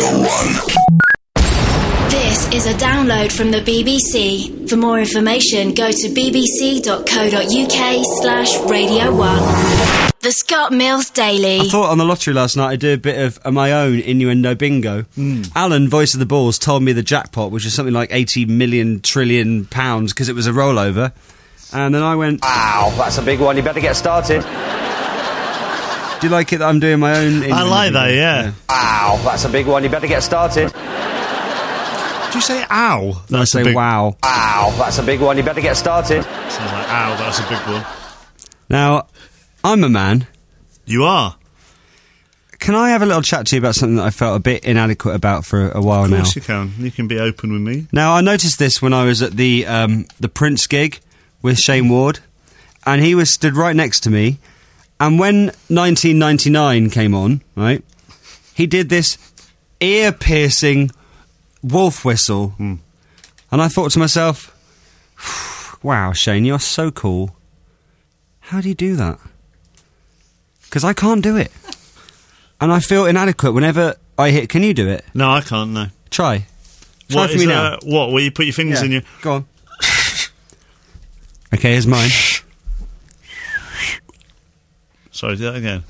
Radio 1. This is a download from the BBC. For more information, go to bbc.co.uk/Radio 1. The Scott Mills Daily. I thought on the lottery last night I'd do a bit of my own innuendo bingo. Alan, voice of the balls, told me the jackpot, which is something like 80 million trillion pounds, because it was a rollover. And then I went, wow, that's a big one, you better get started. Do you like it that I'm doing my own innuendo I like bingo? that, yeah. Wow, that's a big one, you better get started. Do you say ow? No, I say wow. Wow, that's a big one, you better get started. Sounds like ow, that's a big one. Now, I'm a man. You are? Can I have a little chat to you about something that I felt a bit inadequate about for a while now? Of course you can. You can be open with me. Now, I noticed this when I was at the Prince gig with Shane Ward, and he was stood right next to me, and when 1999 came on, right, he did this ear-piercing wolf whistle, and I thought to myself, wow, Shane, you're so cool. How do you do that? Because I can't do it. And I feel inadequate whenever I hit... Can you do it? No, I can't, no. Try What for me now. What, where you put your fingers in your... Go on. Okay, here's mine. Sorry, do that again.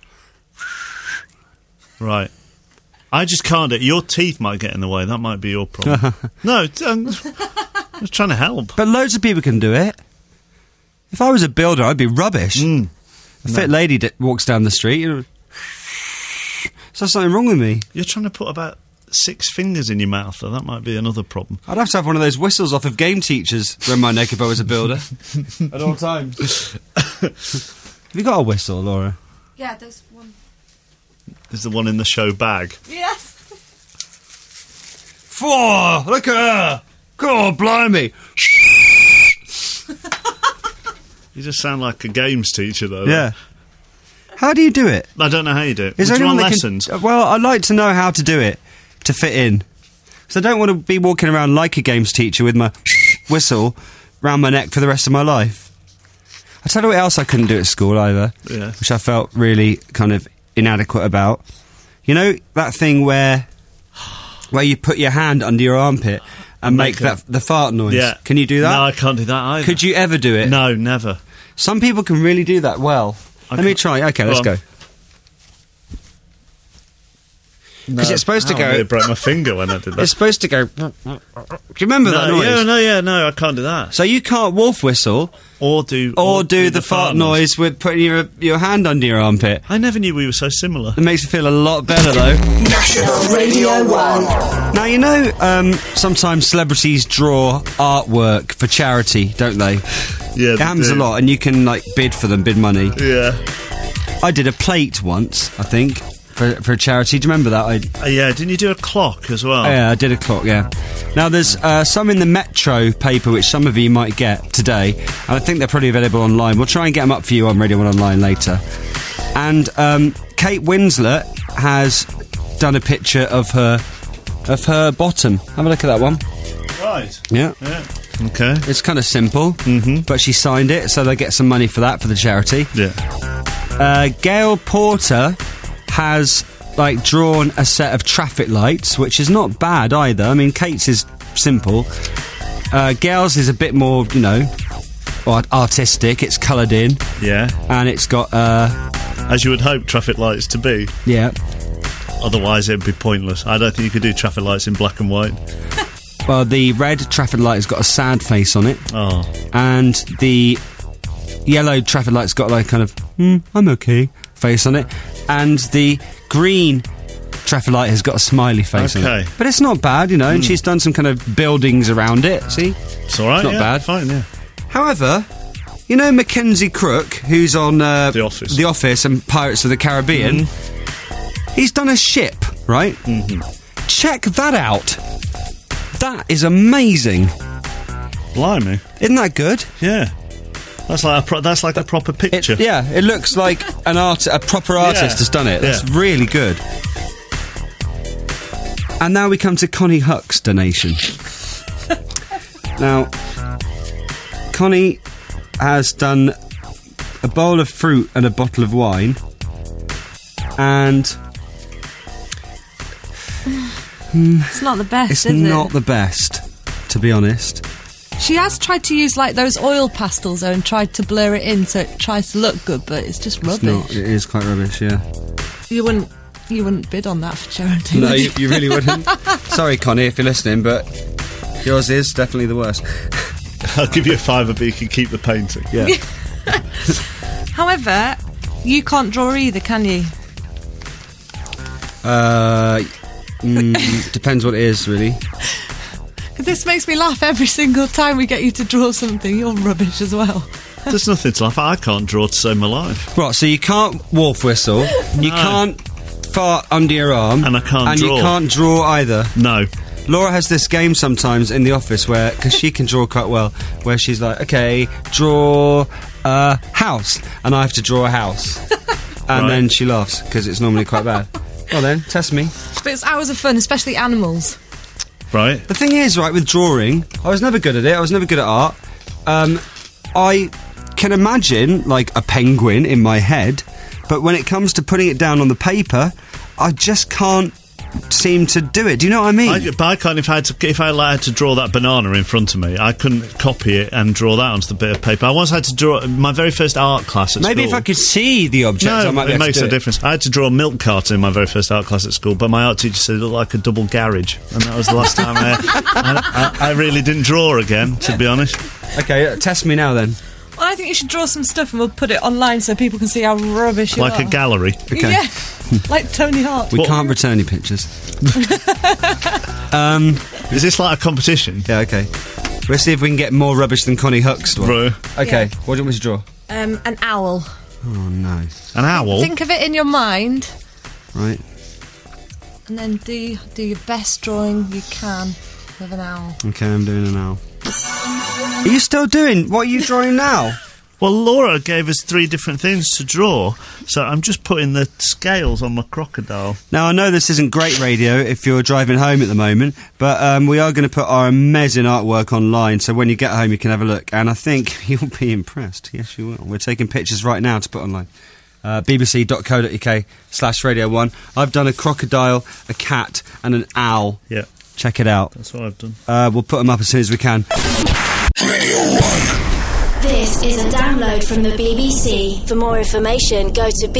Right. I just can't do it. Your teeth might get in the way. That might be your problem. No, I'm just trying to help. But loads of people can do it. If I was a builder, I'd be rubbish. A fit lady that walks down the street, you know, so there's something wrong with me. You're trying to put about 6 fingers in your mouth, though. That might be another problem. I'd have to have one of those whistles off of Game Teachers around my neck if I was a builder. At all times. Have you got a whistle, Laura? Yeah, there's one. There's the one in the show bag. Yes. 4! Look at her! God, blimey! You just sound like a games teacher, though. Yeah. How do you do it? I don't know how you do it. Is Do there you want anyone that lessons? Well, I'd like to know how to do it to fit in. So I don't want to be walking around like a games teacher with my whistle round my neck for the rest of my life. I'll tell you what else I couldn't do at school either, which I felt really kind of inadequate about. You know that thing where you put your hand under your armpit and make the fart noise? Yeah. Can you do that? No, I can't do that either. Could you ever do it? No, never. Some people can really do that well. Let me try. Okay, let's go. Because it's supposed to go... I broke my finger when I did that. It's supposed to go... Do you remember that noise? No, I can't do that. So you can't wolf whistle... Or do the fart noise with putting your hand under your armpit. I never knew we were so similar. It makes me feel a lot better, though. National Radio 1. Now, you know, sometimes celebrities draw artwork for charity, don't they? Yeah, it happens a lot, and you can, like, bid money. Yeah. I did a plate once, I think, for a charity. Do you remember that? Yeah, didn't you do a clock as well? Yeah, I did a clock, yeah. Now, there's some in the Metro paper, which some of you might get today, and I think they're probably available online. We'll try and get them up for you on Radio 1 Online later. And Kate Winslet has done a picture of her bottom. Have a look at that one. Right. Yeah. Okay. It's kind of simple, but she signed it, so they get some money for that, for the charity. Yeah. Gail Porter has, like, drawn a set of traffic lights, which is not bad either. I mean, Kate's is simple. Gail's is a bit more, you know, artistic. It's coloured in. Yeah. And it's got... as you would hope traffic lights to be. Yeah. Otherwise it'd be pointless. I don't think you could do traffic lights in black and white. Well, the red traffic light has got a sad face on it. Oh. And the yellow traffic light's got, like, kind of, I'm okay face on it. And the green traffic light has got a smiley face on it. But it's not bad, you know, and she's done some kind of buildings around it, see? It's alright, Not bad. Fine, yeah. However, you know Mackenzie Crook, who's on The Office and Pirates of the Caribbean? He's done a ship, right? Check that out. That is amazing. Blimey. Isn't that good? Yeah. That's like a proper picture. It looks like a proper artist has done it. That's really good. And now we come to Connie Huck's donation. Now, Connie has done a bowl of fruit and a bottle of wine, and It's not the best, It's is it? not the best, to be honest. She has tried to use like those oil pastels though and tried to blur it in so it tries to look good, but it's just rubbish. It is quite rubbish, yeah. You wouldn't bid on that for charity. No, would you really wouldn't. Sorry, Connie, if you're listening, but yours is definitely the worst. I'll give you a £5, but you can keep the painting. Yeah. However, you can't draw either, can you? Depends what it is, really. This makes me laugh every single time we get you to draw something. You're rubbish as well. There's nothing to laugh at. I can't draw to save my life. Right, so you can't wolf whistle, you can't fart under your arm, And I can't draw. you can't draw either. No. Laura has this game sometimes in the office where, because she can draw quite well, where she's like, okay, draw a house, and I have to draw a house. And Right. then she laughs, because it's normally quite bad. Well then, test me. But it's hours of fun, especially animals. Right? The thing is, right, with drawing, I was never good at it, I was never good at art. I can imagine, like, a penguin in my head, but when it comes to putting it down on the paper, I just can't seem to do it. Do you know what I mean? But I can't. If I had to draw that banana in front of me, I couldn't copy it and draw that onto the bit of paper. I once had to draw my very first art class at Maybe school. if I could see the object, I No, might be it able makes to do a difference. I had to draw a milk carton in my very first art class at school, but my art teacher said it looked like a double garage, and that was the last time I really didn't draw again, to be honest. Okay, test me now then. Well, I think you should draw some stuff and we'll put it online so people can see how rubbish you are. Like a gallery. Okay. Yeah, like Tony Hawk. We can't return your pictures. Is this like a competition? Yeah, okay. We'll see if we can get more rubbish than Connie Huck's one. Bro. Okay, Yeah. what do you want me to draw? An owl. Oh, no. An owl? Think of it in your mind Right. and then do your best drawing you can with an owl. Okay, I'm doing it now. Are you still doing... What are you drawing now? Well, Laura gave us 3 different things to draw, so I'm just putting the scales on my crocodile. Now, I know this isn't great radio if you're driving home at the moment, but we are going to put our amazing artwork online, so when you get home you can have a look, and I think you'll be impressed. Yes, you will. We're taking pictures right now to put online. bbc.co.uk/Radio1. I've done a crocodile, a cat, and an owl. Yeah, Check it out. that's what I've done. We'll put them up as soon as we can. This is a download from the BBC. For more information, go to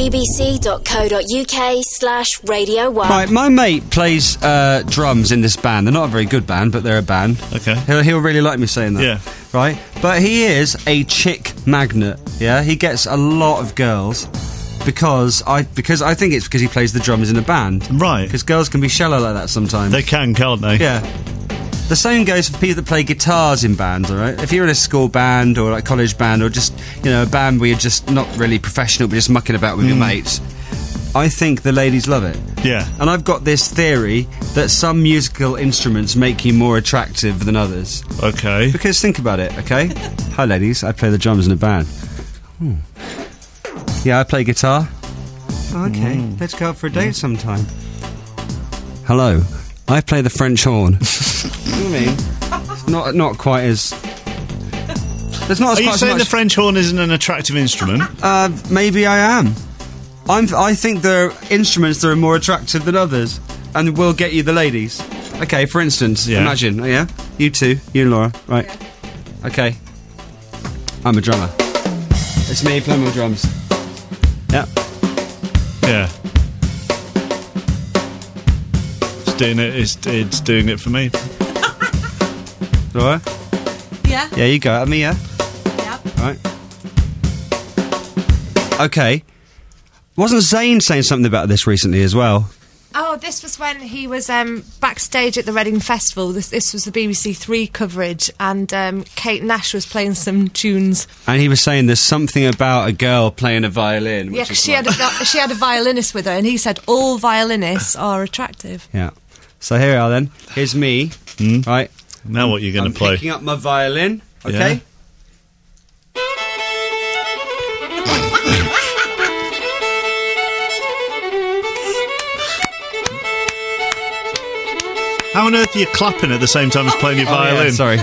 bbc.co.uk/Radio1. Right, my mate plays drums in this band. They're not a very good band, but they're a band. Okay. He'll really like me saying that. Yeah. Right? But he is a chick magnet, yeah? He gets a lot of girls because I think it's because he plays the drums in a band. Right. Because girls can be shallow like that sometimes. They can, can't they? Yeah. The same goes for people that play guitars in bands, alright? If you're in a school band or like college band or just, a band where you're just not really professional but just mucking about with your mates, I think the ladies love it. Yeah. And I've got this theory that some musical instruments make you more attractive than others. Okay. Because think about it, okay? Hi ladies, I play the drums in a band. Yeah, I play guitar. Okay, let's go out for a date sometime. Hello, I play the French horn. You know what I mean? It's not quite as... There's not as Are you quite saying so the much... French horn isn't an attractive instrument? Maybe I am. I think there are instruments that are more attractive than others, and will get you the ladies. Okay, for instance, Yeah. imagine, you two, you and Laura, right? Yeah. Okay, I'm a drummer. It's me playing my drums. Yeah. Yeah. It's doing it for me. Laura? Yeah. Yeah, you go at me, yeah? Yeah. Right. Okay. Wasn't Zayn saying something about this recently as well? Oh, this was when he was backstage at the Reading Festival. This was the BBC Three coverage, and Kate Nash was playing some tunes. And he was saying there's something about a girl playing a violin. Yeah, Which 'cause is she like- had a violinist with her, and he said all violinists are attractive. Yeah. So here we are then. Here's me, right? Now what you're going I'm to play? picking up my violin, okay? Yeah. How on earth are you clapping at the same time as playing your Oh, yeah, violin? sorry.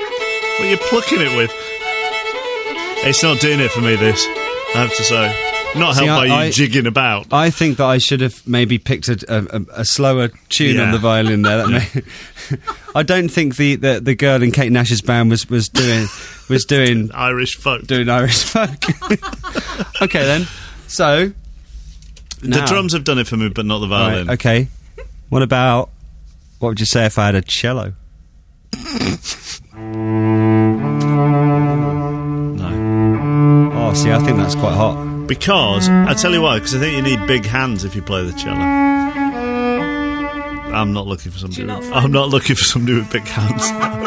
What are you plucking it with? It's not doing it for me, this, I have to say. Not helped by you jigging about. I think that I should have maybe picked a slower tune on the violin there. I don't think the girl in Kate Nash's band was doing Irish folk. Doing Irish folk. Okay then. So the drums have done it for me, but not the violin. Right, okay. What would you say if I had a cello? No. Oh, see, I think that's quite hot. Because, I tell you why, because I think you need big hands if you play the cello. I'm not looking for somebody with big hands.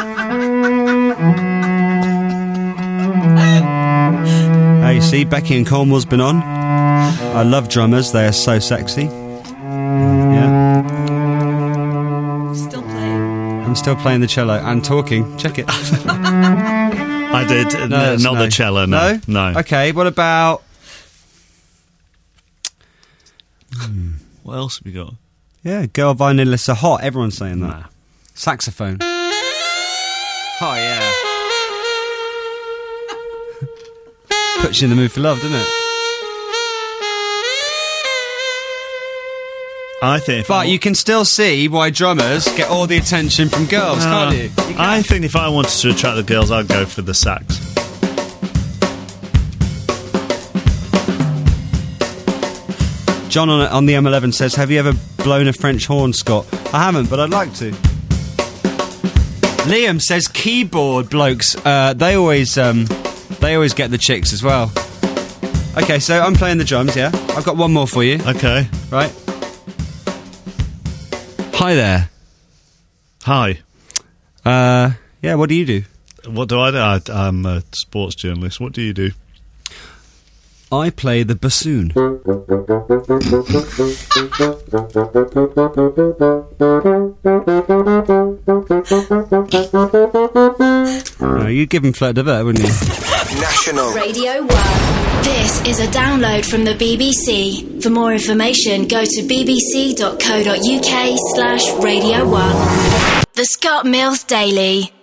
You see, Becky and Cornwall's been on. I love drummers, they are so sexy. Yeah. Still playing. I'm still playing the cello and talking. Check it. I did. No, not the cello, no. Okay, what about... What else have you got? Yeah, girl violinists are hot. Everyone's saying that. Nah. Saxophone. Oh, yeah. Puts you in the mood for love, doesn't it? I think... But you can still see why drummers get all the attention from girls, can't you? I think if I wanted to attract the girls, I'd go for the sax. John on the M11 says, have you ever blown a French horn, Scott? I haven't, but I'd like to. Liam says keyboard blokes, they always get the chicks as well. Okay, so I'm playing the drums, yeah? I've got one more for you. Okay. Right. Hi there. Hi. Yeah, what do you do? What do I do? I'm a sports journalist. What do you do? I play the bassoon. You'd give him Fleur de Ver, wouldn't you? National Radio 1. This is a download from the BBC. For more information, go to bbc.co.uk/Radio 1. The Scott Mills Daily.